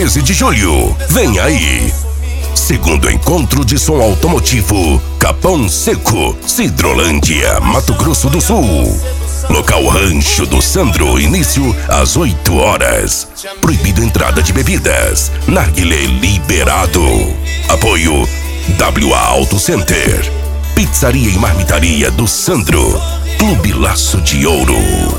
13 de julho. Vem aí. Segundo encontro de som automotivo, Capão Seco, Cidrolândia, Mato Grosso do Sul. Local Rancho do Sandro, início às 8 horas. Proibido entrada de bebidas. Narguilé liberado. Apoio WA Auto Center. Pizzaria e Marmitaria do Sandro. Clube Laço de Ouro.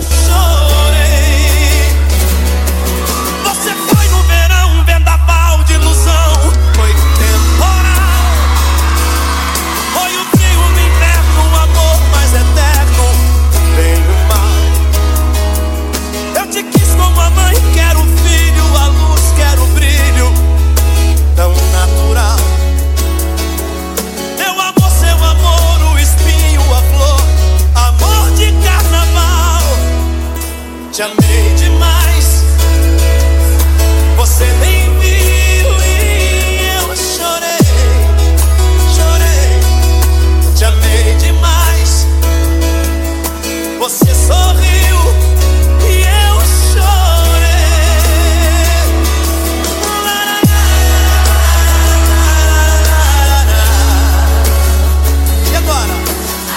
Te amei demais, você nem viu e eu chorei, chorei. Te amei demais, você sorriu e eu chorei. E agora?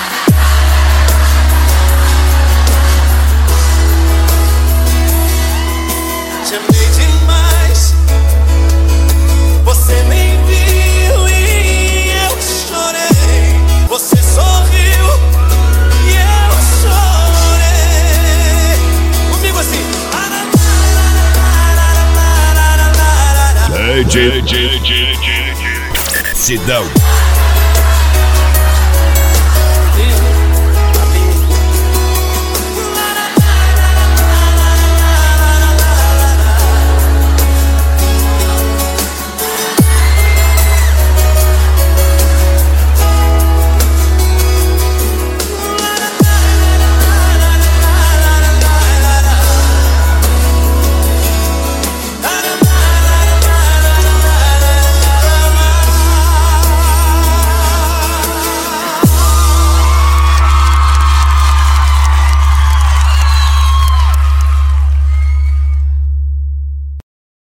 Te amei demais, você nem viu e eu chorei. Você sorriu e eu chorei. Comigo assim. Sidão.